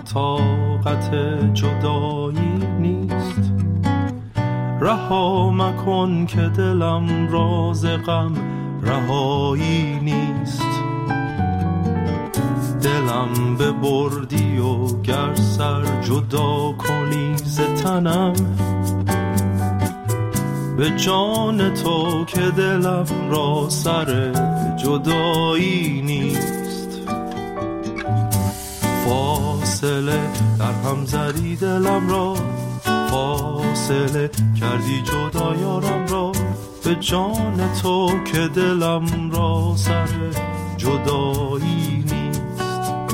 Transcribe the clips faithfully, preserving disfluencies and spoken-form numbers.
طاقت جدایی نیست. رها مکن که دلم راز غم رهایی نیست. دلم ببردی و گر سر جدا کنی ز تنم، به جان تو که دلم را سر جدایی نیست. فاصله در هم زدی دلم را، فاصله کردی جدا یارم را، به جان تو که دلم را سر جدایی نیست.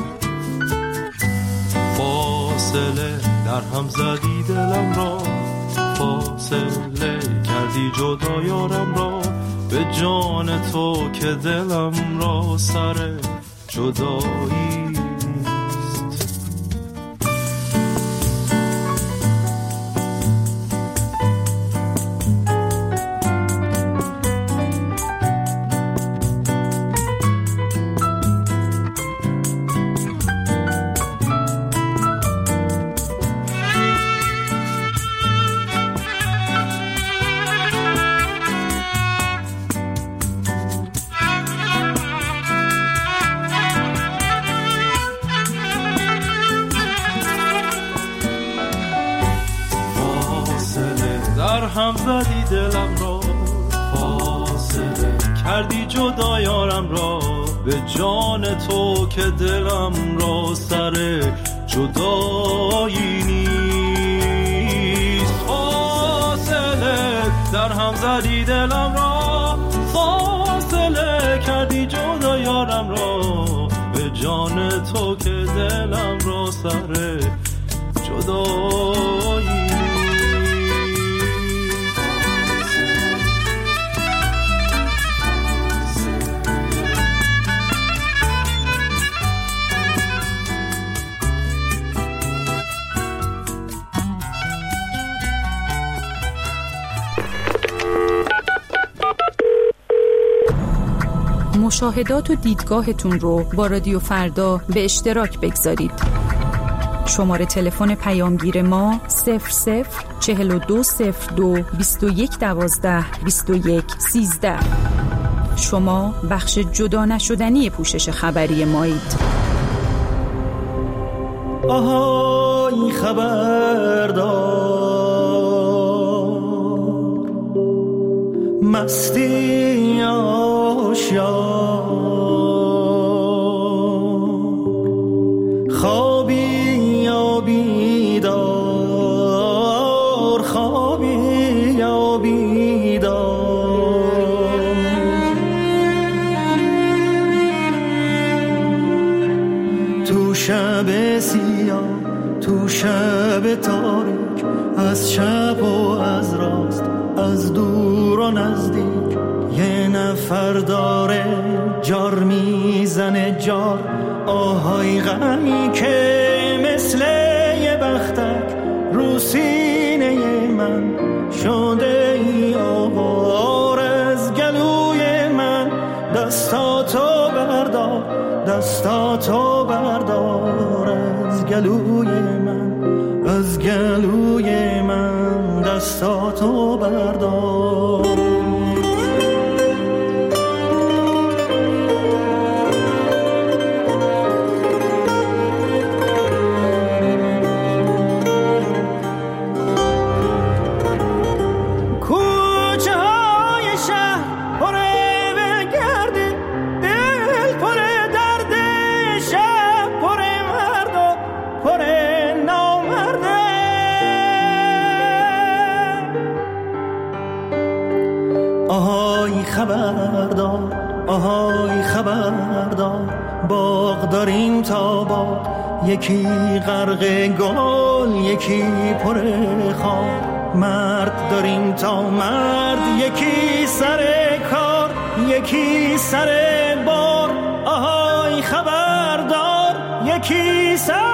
فاصله در هم زدی دلم را، فاصله کردی جدا یارم را، به جان تو که دلم را سر جدایی نیست. هم زدی دلم را، فاصله کردی جدا یارم را، به جان تو که دلم را سر جدایی نیست. فاصله در هم زدی دلم را، فاصله کردی جدا یارم را، به جان تو که دلم را سر جدایی نیست. مشاهدات و دیدگاهتون رو با رادیو فردا به اشتراک بگذارید. شماره تلفن پیامگیر ما صفر صفر چهل و دو صفر دو بیست و یک دوازده بیست و یک سیزده. شما بخش جدا نشدنی پوشش خبری مایید. آهای خبردار، مستی آشیار، خوابی یا بیدار، خوابی یا بیدار، تو شب سیاه، تو شب تاریک، از چپ و از راست، از دور و نزدیک، یه نفر داره جار میزنه جار. آهای غمی که مثل یه بختک رو سینه من شده ای آوار. از گلوی من دستاتو بردار، دستاتو بردار، از گلوی من، از گلوی من دستاتو بردار. خبردار، آهای خبردار، باغ داریم تا باغ، یکی غرق گل یکی پر خار. مرد داریم تا مرد، یکی سر کار یکی سر بار. آهای خبردار، یکی سر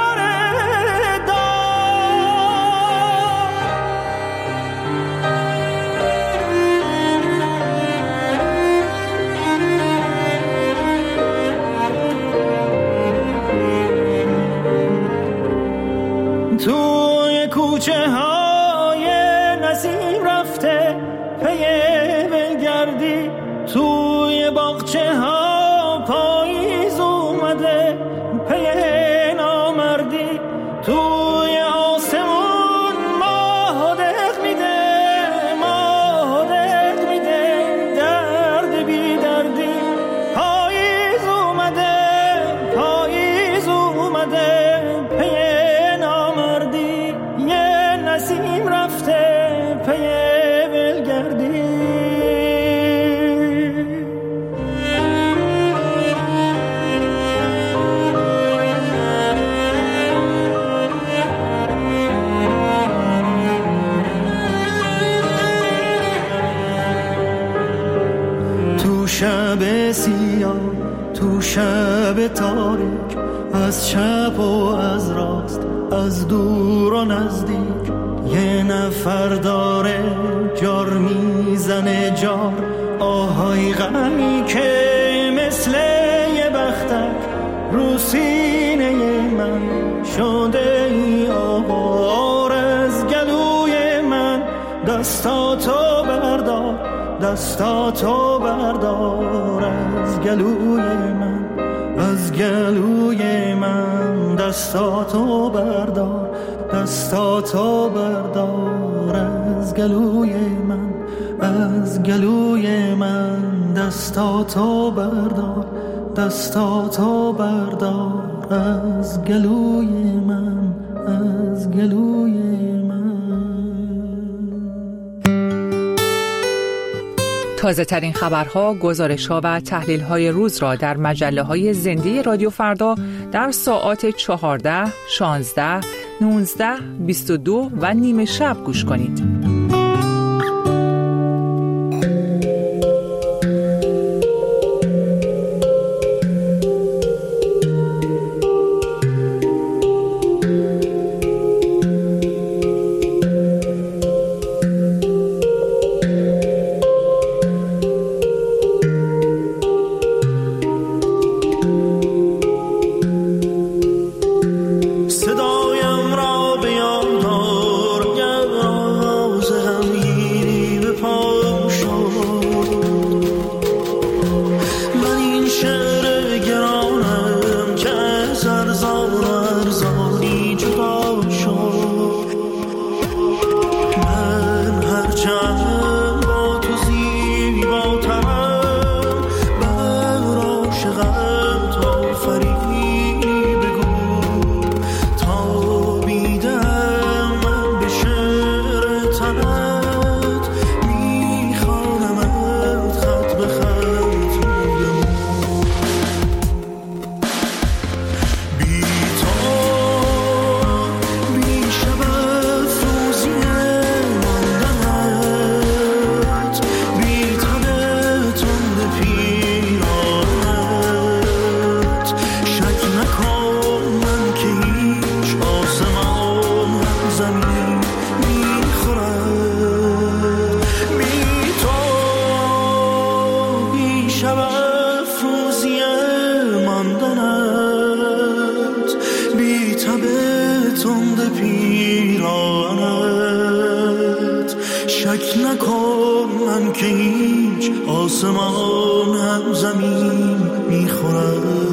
کوچه های نسیم رفته پی ولگردی، توی باغچه ها پاییز اومده پی نامردی، توی آسمون ماه دق میده ماه دق میده درد بی دردی، پاییز اومده پاییز اومده پی نامردی، یه نسیم رفته پی ولگردی. شب سیاه تو شب تاریک، از چپ و از راست از دور و نزدیک، یه نفر داره جار میزنه جار، آهای غمی که مثل یه بختک رو سینه من شده ای آوار، از گلوی من دستاتو بردار دستاتو بردار، از گلوی من از گلوی من دستاتو بردار دستاتو بردار، از گلوی من از گلوی من دستاتو بردار دستاتو بردار، از گلوی من از گلوی من. تازه ترین خبرها، گزارش‌ها و تحلیل‌های روز را در مجله‌های زنده رادیو فردا در ساعات چهارده، شانزده، نوزده، بیست و دو و نیمه شب گوش کنید. شک نکن من که هیچ آسمان هم زمین میخورد.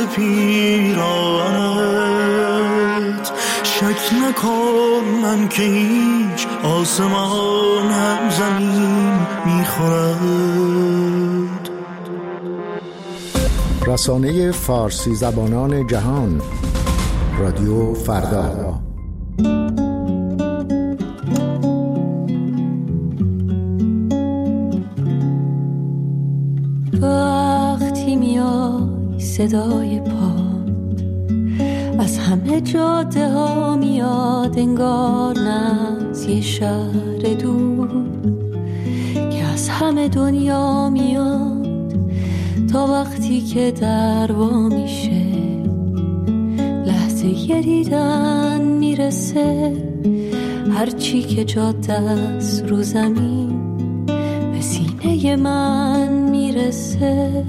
پیراهنت. شک نکن من که هیچ آسمان هم زمین میخورد. رسانه فارسی زبانان جهان، رادیو فردا. وقتی میای صدای پا از همه جاده ها میاد، انگار نه از یه شهر دور که از همه دنیا میاد. تا وقتی که در وا میشه لحظه یه دیدن میرسه، هرچی که جاده است رو زمین به سینه من میرسه.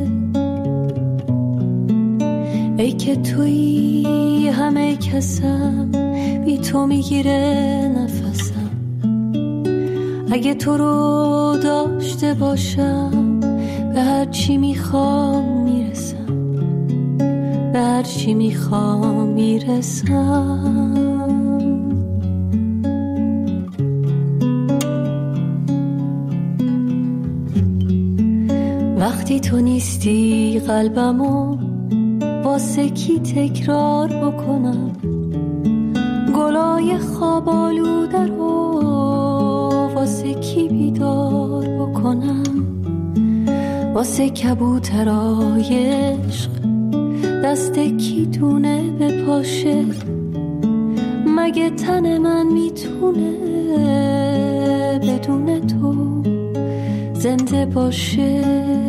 ای که تویی همه کسم، بی تو میگیره نفسم. اگه تو رو داشته باشم به هر چی میخوام میرسم، به هر چی میخوام میرسم. وقتی تو نیستی قلبمو واسه کی تکرار بکنم، گلای خواب آلوده رو واسه کی بیدار بکنم، واسه کبوترای عشق دست کی دونه بپاشه. مگه تن من میتونه بدون تو زنده باشه؟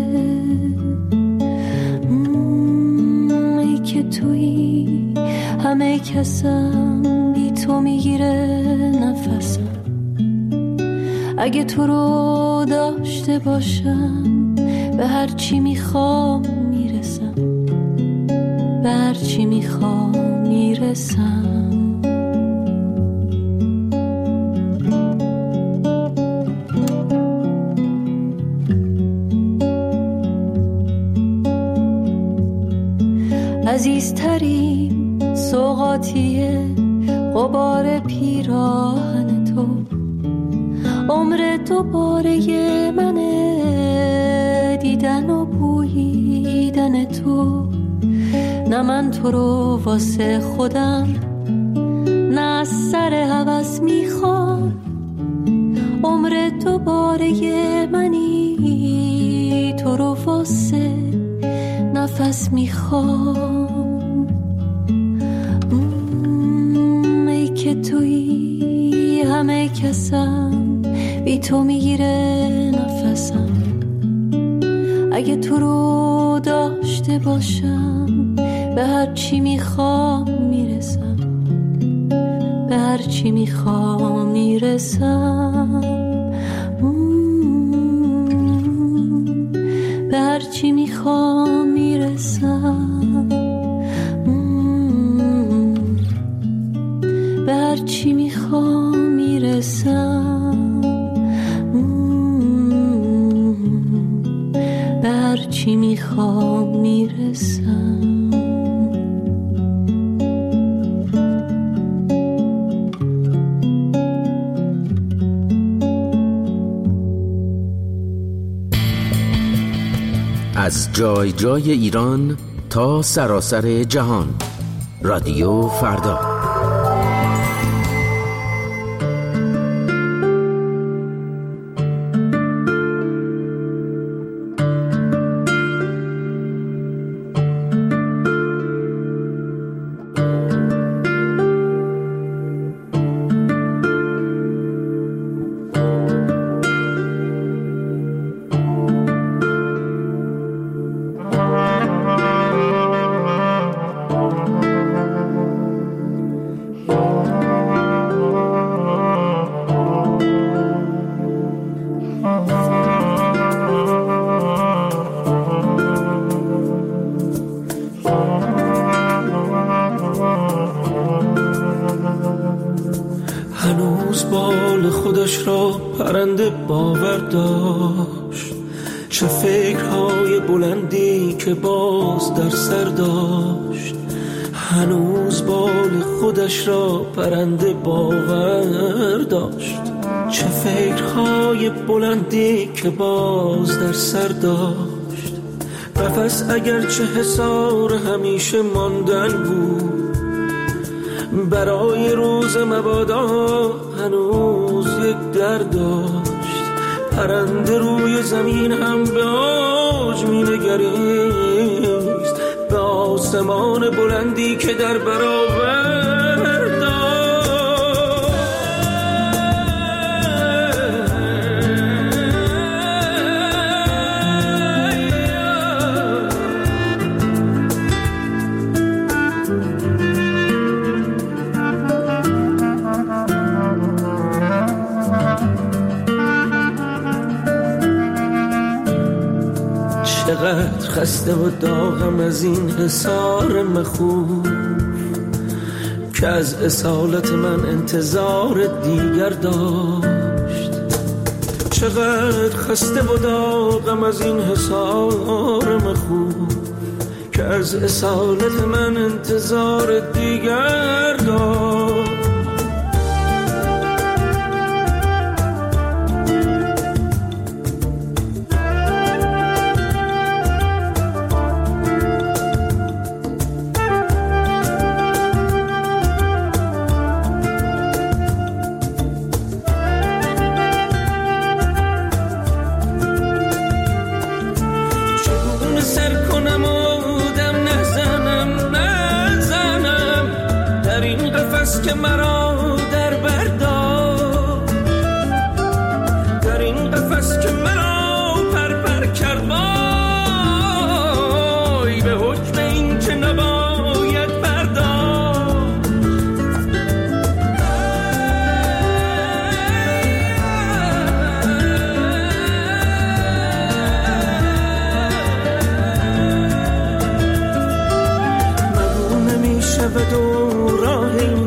ای که تویی همه کسم، بی تو میگیره نفسم. اگه تو رو داشته باشم به هر چی میخوام میرسم، به هر چی میخوام میرسم. عزیزترین سوغاتیه غبار پیراهن تو، عمر دوباره منه دیدن و بوییدن تو. نه من تو رو واسه خودم، نه از سر هوس میخوام، عمر دوباره منی تو رو واسه نفس میخوام. ای که تویی همه کسم، بی تو میگیره نفسم. اگه تو رو داشته باشم به هر چی میخوام میرسم، به هر چی میخوام میرسم. به هر چی میخوام میرسم، به هر چی میخوام میرسم، به هر چی میخوام میرسم. از جای جای ایران تا سراسر جهان، رادیو فردا. چه فکرهای بلندی که باز در سر داشت، هنوز بال خودش را پرنده باور داشت. چه فکرهای بلندی که باز در سر داشت، قفس اگرچه حصار همیشه ماندن بود، برای روز مبادا هنوز یک در داشت. پرنده روی زمین هم به آج می نگریست، به آسمان بلندی که در برابر داشت. چقدر خسته و داغم از این حصار مخوف که از اصالت من انتظار دیگر داشت. چقدر خسته و داغم از این حصار مخوف که از اصالت من انتظار دیگر داشت. که مرا در برداشت، در این قفس که مرا پر پر کرد، وای به حکم این که نباید پرداخت. مگو نمیشه و دوراهی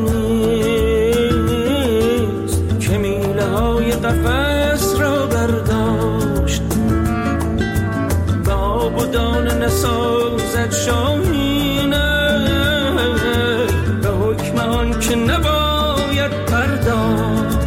قفس را برداشت، به آب و دانه نسازد شاهینه، به حکم آن که نباید پرداخت.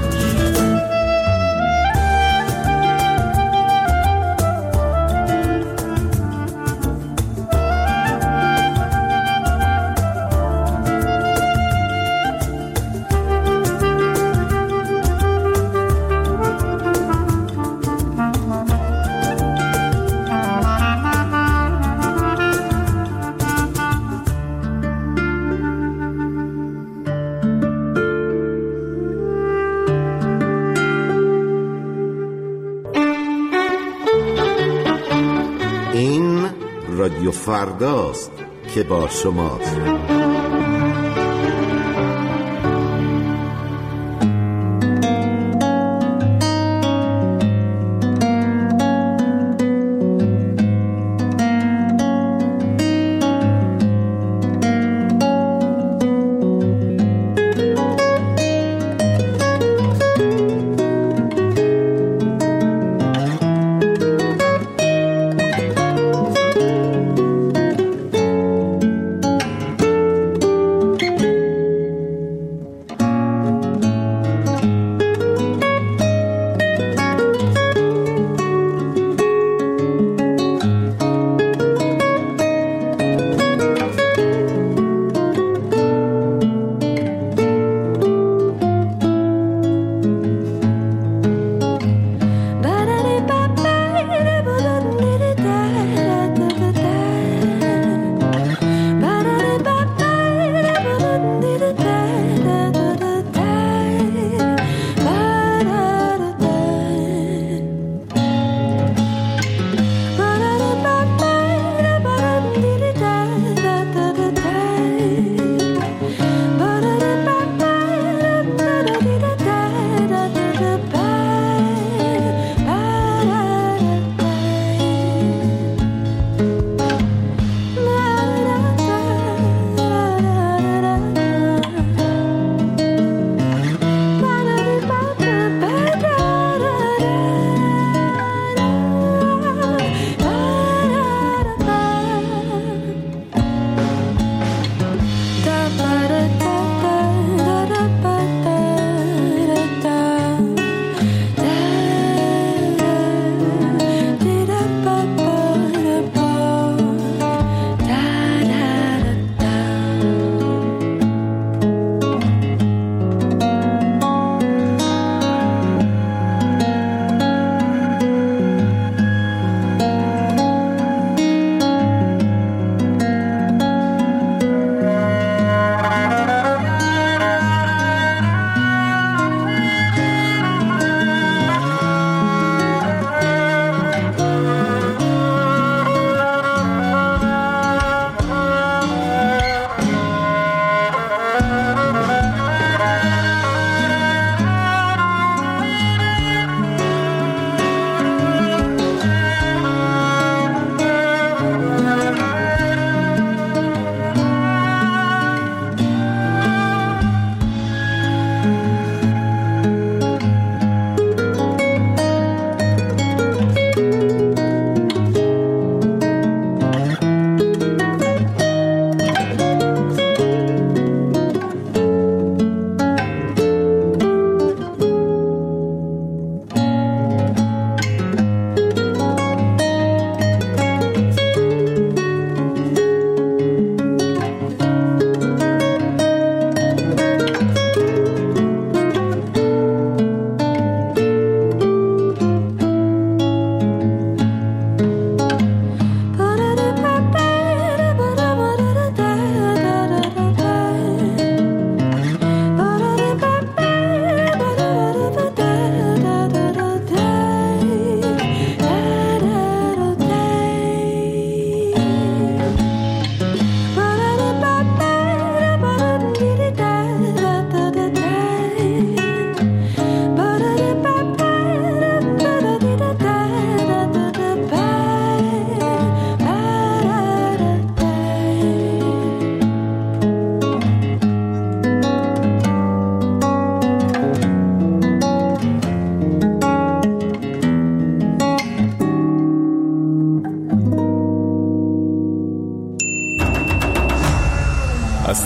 رادیو فرداست که با شماست.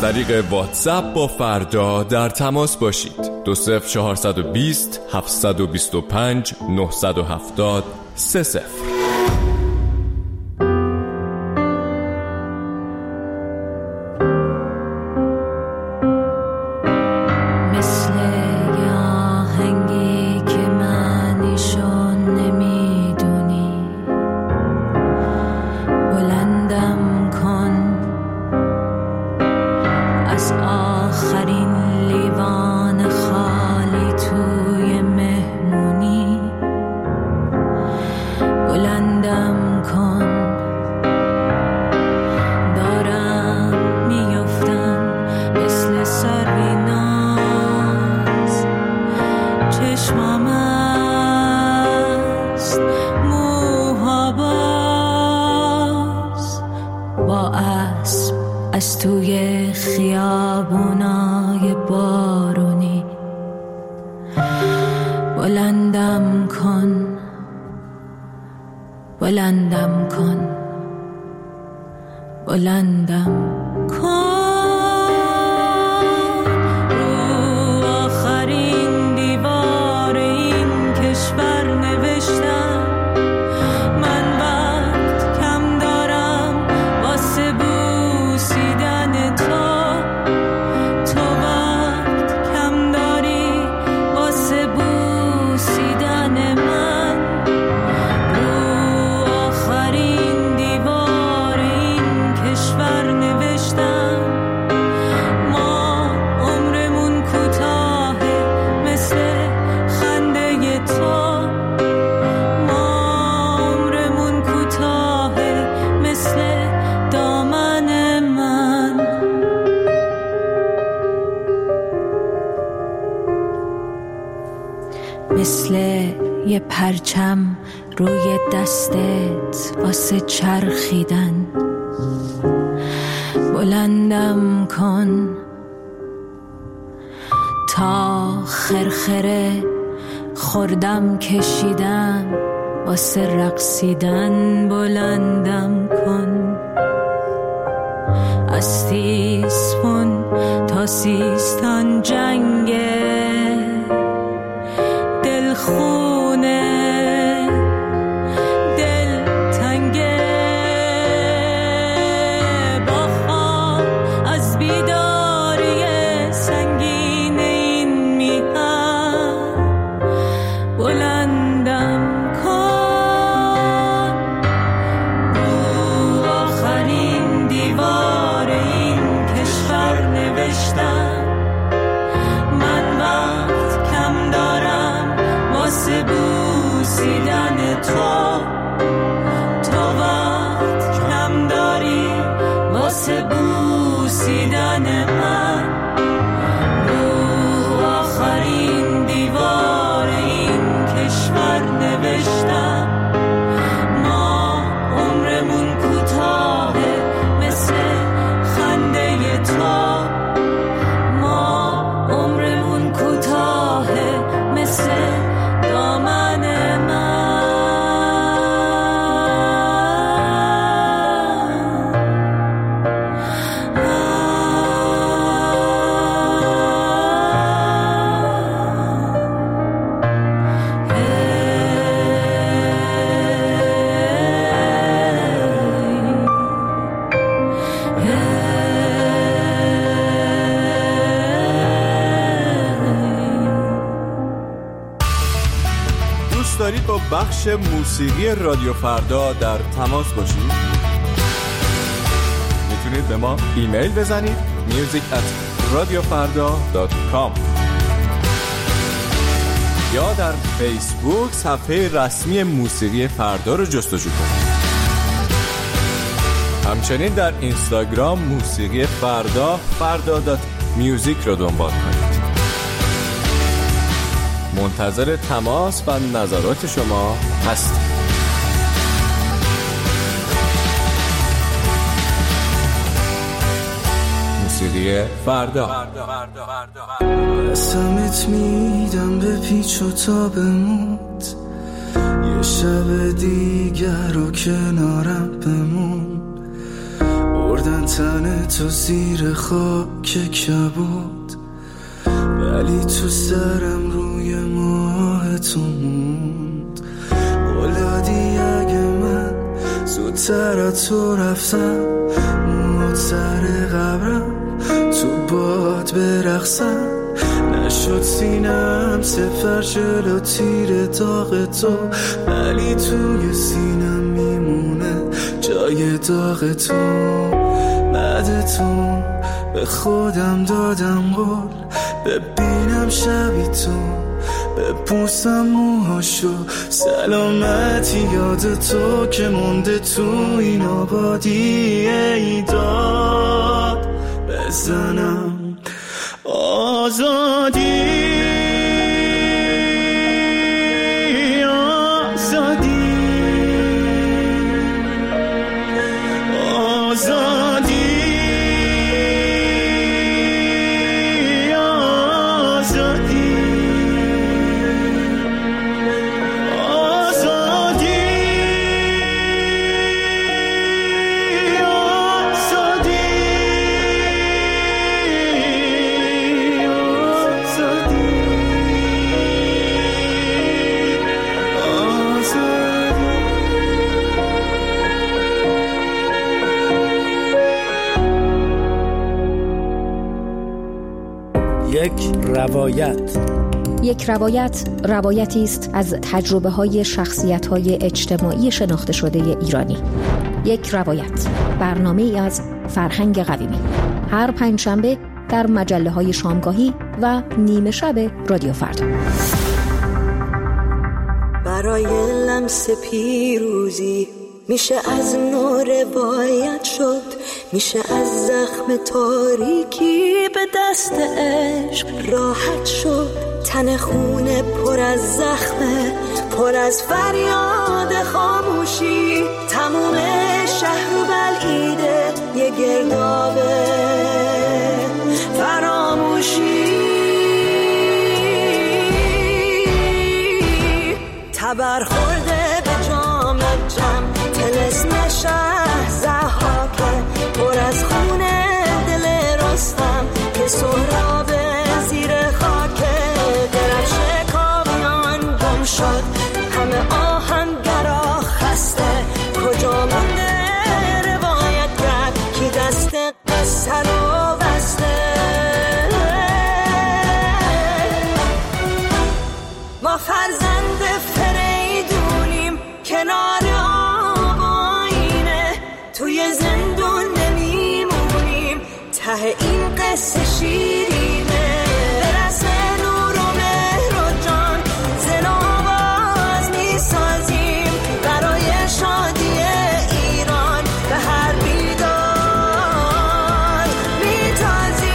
طریق واتساپ با فردا در تماس باشید. دو صفر چهارصد و بیست هفتصد و بیست و پنج نهصد و هفتاد سه صفر. از توی خیابونای بارونی بلندم کن، بلندم کن، بلندم کن. رو آخرین دیوار این کشور نوشتم من وقت کم دارم واسه بوسیدن تو، تو وقت کم داری واسه بوسیدن من. رو آخرین دیوار این کشور نوشتم ما عمرمون کوتاهه مثل خنده تو، ما عمرمون کوتاهه مثل دامن من. مثل یه پرچم روی دستت واسه چرخیدن بلندم کن تا خرخره خوردم کشیدم واسه رقصیدن بلندم کن. از تیسفون تا سیستان جنگه دل خونه دل تنگه با خواب از بیداری سنگین این میهن بلندم کن. رو آخرین دیوار این کشور نوشتم من وقت کم دارم واسه بوسیدن تو، تو وقت کم داری واسه بوسیدن من. رو آخرین دیوار این کشور نوشتم ما عمرمون کوتاهه مثل خنده تو، ما عمرمون کوتاهه مثل دامن من. دوست دارید با بخش موسیقی رادیو فردا در تماس باشید؟ میتونید به ما ایمیل بزنید music at radiofarda dot com یا در فیسبوک صفحه رسمی موسیقی فردا رو جستجو کنید. همچنین در اینستاگرام موسیقی فردا فردا دات میوزیک رو دنبال کنید. منتظر تماس و نظرات شما هستیم. موسیقی فردا. قسمت میدم به پیچ و تابموت یه شب دیگر رو کنارم بمون. بردن تن تو زیر خاک کبود، ولی تو سرم روی ماه تو موند. اولادی اگه من زودتر از تو رفتم، موت سر قبرم تو باد برقصم. نشد سینم سفر جلو تیر داغ تو، ولی توی سینم میمونه جای داغ تو. بعد تو به خودم دادم قول، ببینم شبی تو، بپوسم موهاشو. سلامتی یاد تو که مونده تو این آبادی، ای داد بزنم آزادی. یک روایت. یک روایت روایتی است از تجربه های شخصیت های اجتماعی شناخته شده ایرانی. یک روایت، برنامه ای از فرهنگ قویمی، هر پنجشنبه در مجله های شامگاهی و نیمه شب رادیو فردا. برای لمس پیروزی میشه از نو روایت شد، میشه از زخم تاریکی به دست عشق راحت شد. تن خونه پر از زخمه، پر از فریاد خاموشی، تموم شهر و بلعیده یه گردابه فراموشی. تبر خورده به جام جم، تلسم شهر زحاکه، پر از خونه دل رستم که سهراب زیر خاکه. درفش کامیان گم شد، همه آهنگرا خسته، کجا مونده روایت کرد کی دست قصه رو بسته. ما فرزند فریدونیم کنار آباینه، توی زندون نمیمونیم ته این قصه شیرینه. برسه نور و مهر و جان زن آواز میسازیم، برای شادی ایران به هر بیدار میتازیم.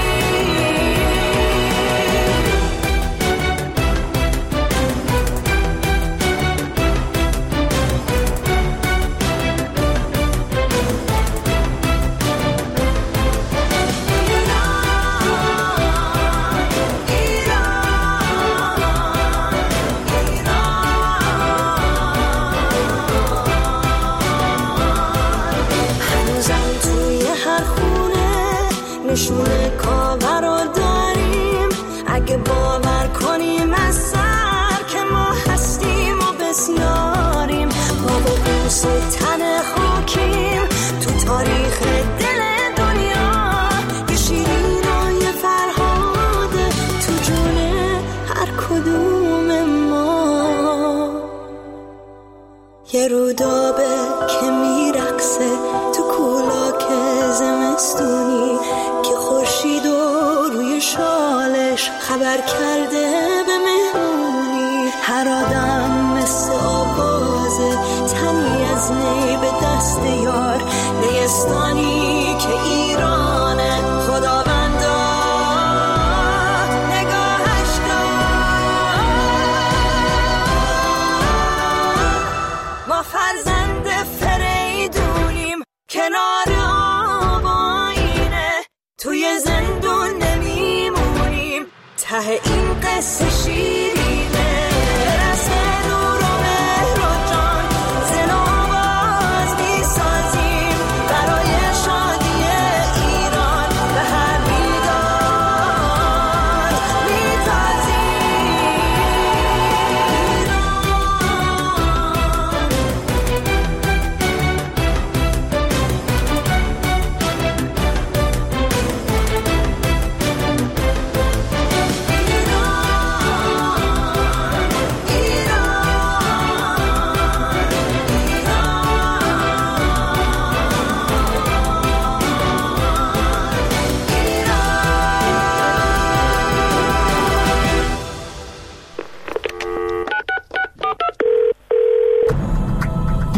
نشونه کاور رو داریم، اگه باور کنیم از سر که ما هستیم و بسیاریم. ما به بوس تن خاکیم تو تاریخ دل دنیا، یه شیرین و یه فرهاده تو جون هر کدوم ما. یه رودابه که میرقصه تو کولاک زمستونی، که خورشید و روی شالش خبر کرده به مهمونی. هر آدم مثل آوازه، تنی از نی به دست یار، نیستانی که ایرانه خداوندا نگاهش دار. ما فرزند فریدونیم کنار آباینه، توی زندون نمیمونیم ته این قصه شیرینه. برسه نور و مهر و جان زن آواز میسازیم، برای شادی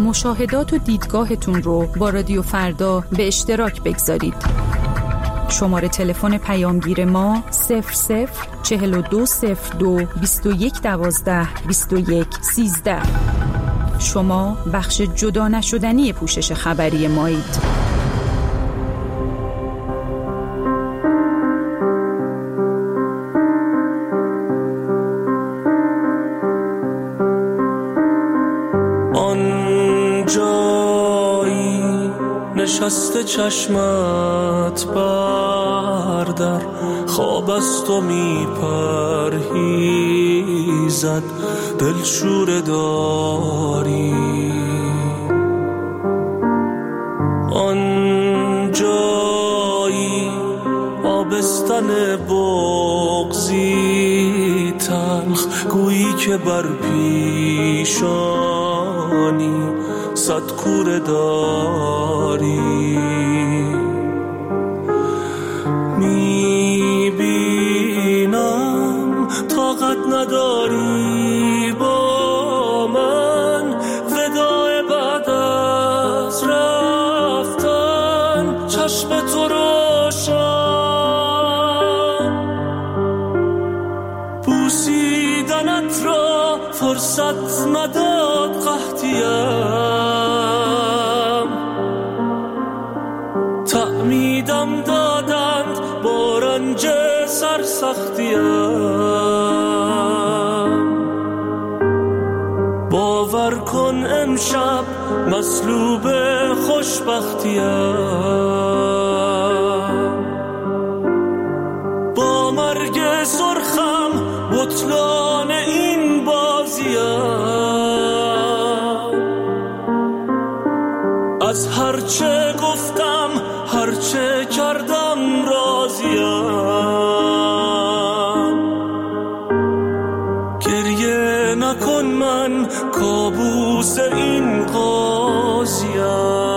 مشاهدات و دیدگاهتون رو با رادیو فردا به اشتراک بگذارید. شماره تلفن پیامگیر ما صفر صفر چهل و دو صفر دو بیست و یک دوازده بیست و یک سیزده. شما بخش جدا نشدنی پوشش خبری مایید. نشسته چشمت بردر، خواب از تو می پرهیزد، دلشوره داری آن جایی آبستن بغضی تلخ، گویی که بر پیشانی صد کوره داری. میبینم طاقت نداری با من، وداع بعد از رفتن چشم تو روشن، بوسیدنت را فرصت نداد قحطیم، تعمیدم دادند با رنج سرسختیم. باور کن امشب مصلوب خوشبختیم، با مرگ سرخم بطلان این بازیم، از هرچه گفتم هرچه کردم راضیم. گریه نکن من کابوس این قاضیم.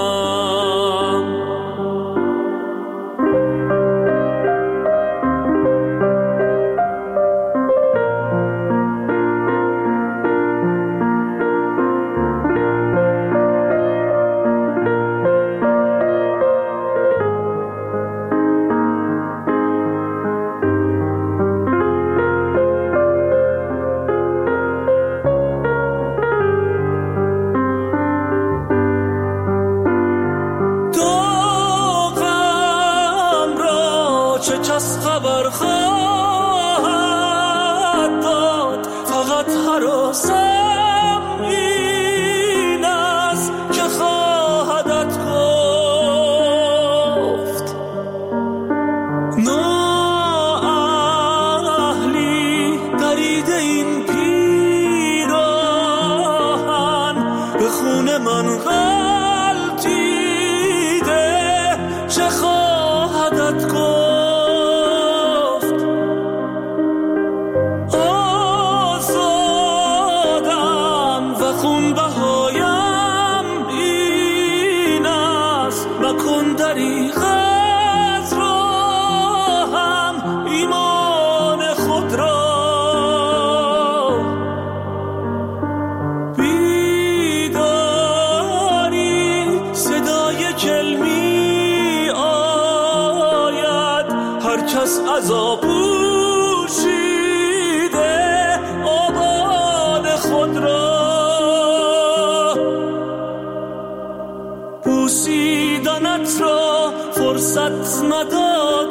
فرصت نداد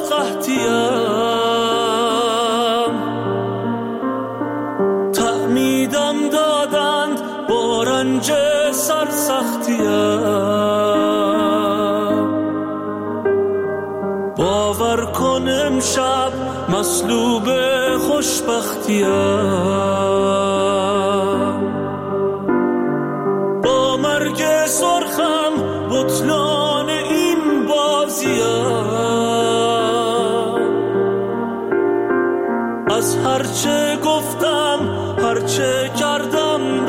قحطیم، تعمیدم دادند با رنج سرسختیم. باور کن امشب مصلوب خوشبختیم، با مرگ سرخم بطلان این بازیم، از هرچه گفتم هرچه کردم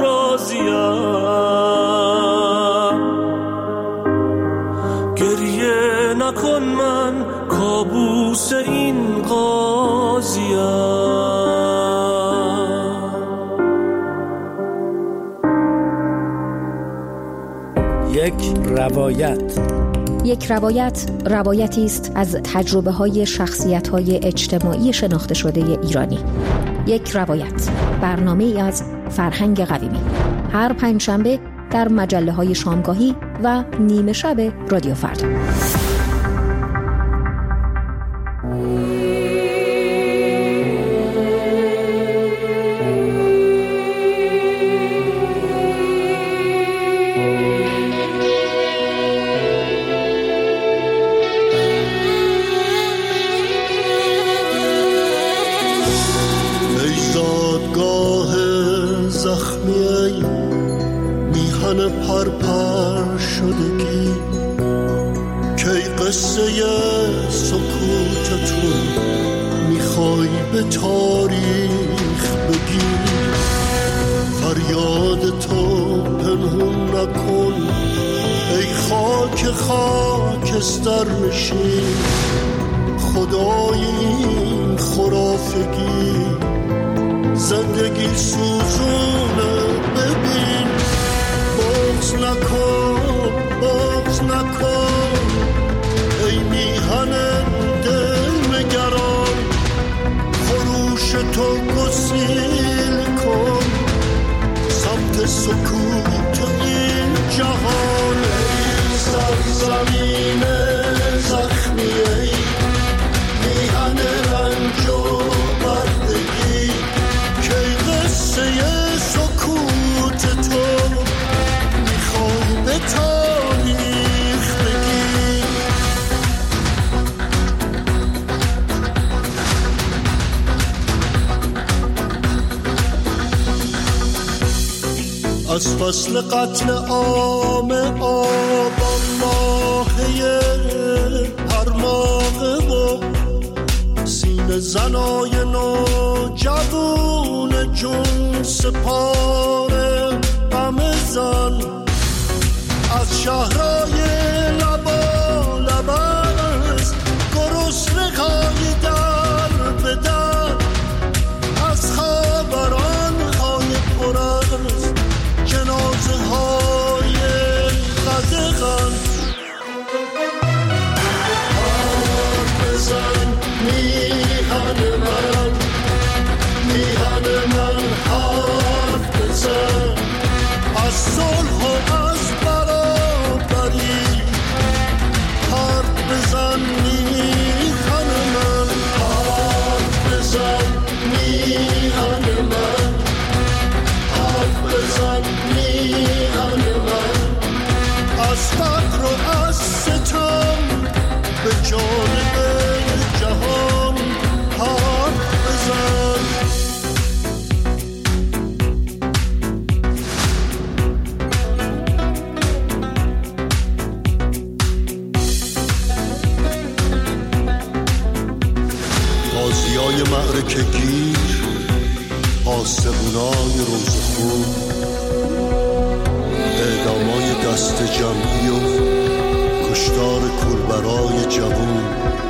راضیم. گریه نکن من کابوس این قاضیم. یک روایت. یک روایت روایتی است از تجربه های شخصیت های اجتماعی شناخته شده ایرانی. یک روایت، برنامه ای از فرهنگ قویمی، هر پنجشنبه در مجله های شامگاهی و نیمه شب رادیو فردا. پرپر شدگی کی قصه سکوتتون میخوای به تاریخ بگی، فریاد تو پنهون نکن ای خاک خاکستر نشین، خدای این خرافگی زندگی سوزونه ببین، بغض نکن بغض نکن ای میهن دل نگران، خروش تو گسیل کن سمت سکوت این جهان. ای سرزمین زخمی ای میهن رنج و بردگی، کی قصه سکوت تو به تاریخ بگی. از فصل قتل عام آبان ماهی پرماغه و سینه زنای نوجوان جون سپاره غم زن، از شهرهای لبا لباس گرسنه های در به در، از خبران های پر از جنازه های قدغن. حرف بزن میهن من میهن من، حرف بزن از صلح و از بزن میهن من، حرف بزن میهن من، حرف بزن میهن من، از فقر و از ستم به جانب جهان حرف بزن. غازیای معرکه گیر، آسمونای روزخون، اعدامای دست جمعی و کشتار کوربرای جوون،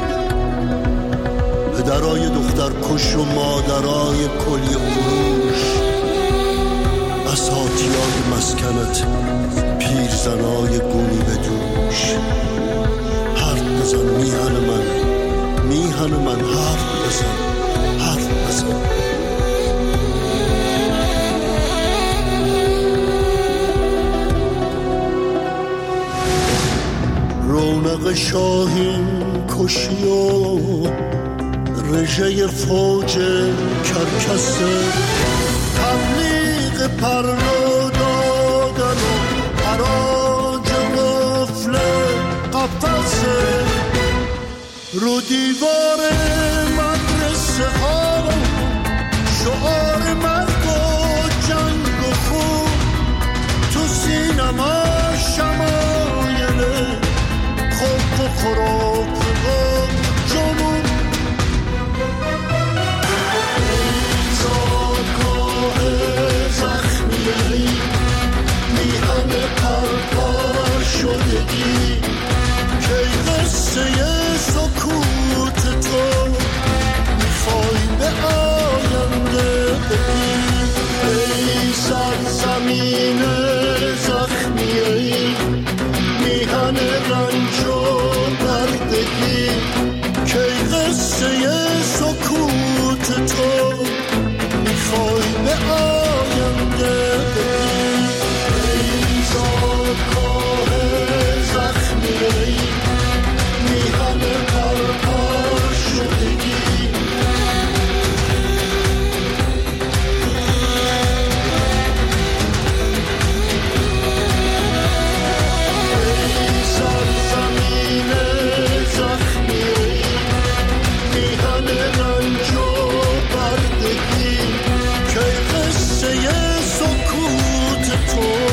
پدرای دختر کش و مادرای کلی فروش، اساتیای مسکنت پیرزنای گونی به دوش. حرف بزن میهن من میهن من، حرف بزن حرف بزن. رونق شاهین کشی و رژه فوج کرکسه، تبلیغ پرنو دادن و حراج قفل قفصه، رو دیوار مدرسه ها شعار مرگ و جنگ و خون، تو سینما شمایل خوب و خراب و جنون. ای زادگاه زخمی میهن پرپر شدگی، کی قصه سکوت تو میخوای به آینده بگی. ای سرزمین زخمی ای میخوای به آینده بگی ای زادگاه زخمی ای میهن پرپر شدگی ای سرزمین زخمی ای میهن رنج و بردگی که قصه سکوت تو